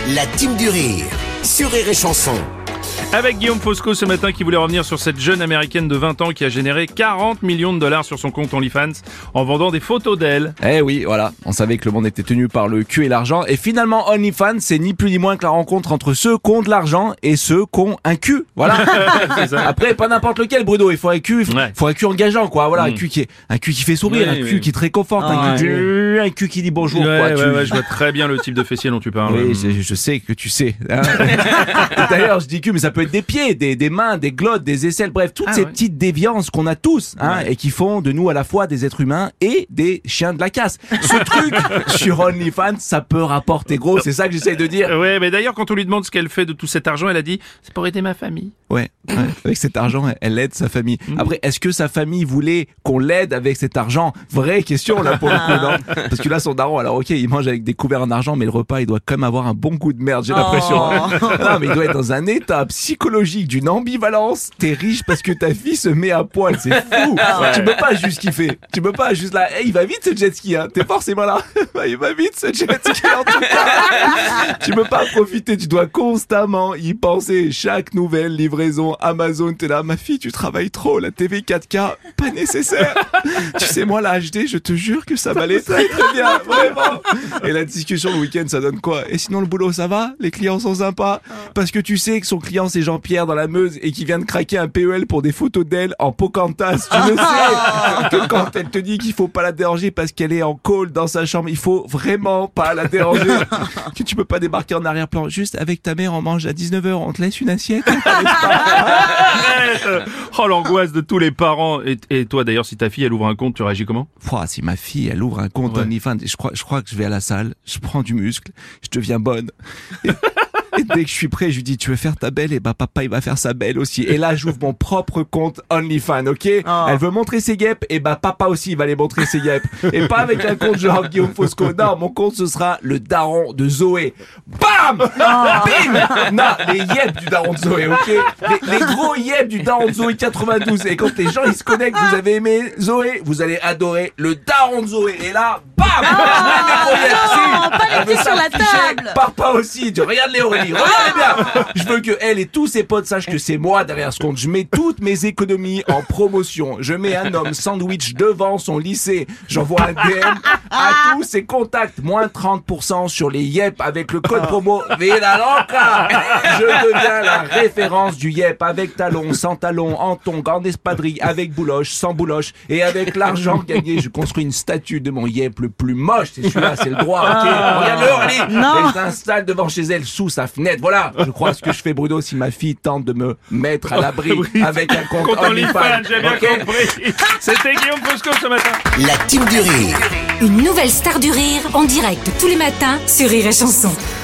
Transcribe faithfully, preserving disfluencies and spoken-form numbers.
La team du rire sur Rire et Chanson. Avec Guillaume Fosco ce matin qui voulait revenir sur cette jeune américaine de vingt ans qui a généré quarante millions de dollars sur son compte OnlyFans en vendant des photos d'elle. Eh oui, voilà, on savait que le monde était tenu par le cul et l'argent, et finalement OnlyFans c'est ni plus ni moins que la rencontre entre ceux qui ont de l'argent et ceux qui ont un cul, voilà. C'est ça. Après, pas n'importe lequel, Bruno, il faut un cul, il faut, Ouais. faut un cul engageant, quoi, voilà, Mm. un cul qui est, un cul qui fait sourire, Ouais, un ouais. cul qui te réconforte, Ah, un, cul, ouais. un cul qui dit bonjour, Ouais, quoi. ouais, tu... ouais, je vois très bien le type de fessier dont tu parles. Oui, je, je sais que tu sais. Hein. D'ailleurs, je dis cul, mais ça peut être des pieds, des, des mains, des glottes, des aisselles, bref, toutes Ah, ces ouais. petites déviances qu'on a tous, hein, Ouais. et qui font de nous à la fois des êtres humains et des chiens de la casse. Ce truc sur OnlyFans, ça peut rapporter gros, c'est ça que j'essaye de dire. Ouais, mais d'ailleurs, quand on lui demande ce qu'elle fait de tout cet argent, elle a dit « c'est pour aider ma famille ». Ouais, ouais, avec cet argent, elle aide sa famille. Après, est-ce que sa famille voulait qu'on l'aide avec cet argent? Vraie question, là, pour le coup, non? Parce que là, son daron, alors ok, il mange avec des couverts en argent, mais le repas, il doit quand même avoir un bon goût de merde, j'ai l'impression. hein. Non, mais il doit être dans un état psychologique d'une ambivalence. T'es riche parce que ta fille se met à poil, c'est fou. Tu peux pas juste kiffer. Tu peux pas juste là, hey, il va vite ce jet ski, hein. T'es forcément là. Il va vite ce jet ski, en tout cas. Tu peux pas profiter, tu dois constamment y penser. Chaque nouvelle livraison Amazon, t'es là, ma fille, tu travailles trop, la T V quatre K, pas nécessaire. Tu sais, moi, la H D, je te jure que ça m'allait très très bien, vraiment. Et la discussion le week-end, ça donne quoi? Et sinon, le boulot, ça va? Les clients sont sympas? Parce que tu sais que son client, c'est Jean-Pierre dans la Meuse et qui vient de craquer un P E L pour des photos d'elle en Pocahontas. Tu le sais que quand elle te dit qu'il faut pas la déranger parce qu'elle est en call dans sa chambre, il faut vraiment pas la déranger. Que tu peux pas débarquer en arrière-plan. Juste avec ta mère, on mange à dix-neuf heures, on te laisse une assiette. Arrête. Oh, l'angoisse de tous les parents. Et, et toi, d'ailleurs, si ta fille, elle ouvre un compte, tu réagis comment? Pouah, si ma fille, elle ouvre un compte Ouais. OnlyFans, je crois, je crois que je vais à la salle, je prends du muscle, je deviens bonne. Et, et dès que je suis prêt, je lui dis, tu veux faire ta belle? Et bah, papa, il va faire sa belle aussi. Et là, j'ouvre mon propre compte OnlyFans, ok? Elle veut montrer ses guêpes, et bah, papa aussi, il va les montrer ses guêpes. Et pas avec un compte genre Guillaume Fosco. Non, mon compte, ce sera le daron de Zoé. Bam! Bim! Non, les yep du daron de Zoé, ok? Les, les gros yep du daron de Zoé quatre-vingt-douze. Et quand les gens, ils se connectent, vous avez aimé Zoé, vous allez adorer le daron de Zoé. Et là, bam! Je mets mes gros yep. Si, pas les elle veut pieds sur la s'afficher, table. Papa aussi, tu regarde les Aurélie, regardez bien. Je veux que elle et tous ses potes sachent que c'est moi derrière ce compte. Je mets toutes mes économies en promotion. Je mez un homme sandwich devant son lycée. J'envoie un D M à tous ses contacts. Moins trente pour cent sur les yep avec le code promo Vida Loca. Je deviens la référence du yep avec talons, sans talons, en tongs, en espadrille, avec bouloche, sans bouloche. Et avec l'argent gagné, je construis une statue de mon yep le plus moche. C'est celui-là, c'est le droit. Ok, regarde-le, Aurélie. Non. Elle s'installe devant chez elle sous sa fenêtre. Voilà, je crois ce que je fais, Bruno, si ma fille tente de me mettre à l'abri Oui. avec un compte Compte OnlyFans. OnlyFans, j'ai bien Ok. compris. C'était Guillaume Fosco ce matin. La team du rire. Une nouvelle star du rire en direct tous les matins sur Rire et Chanson.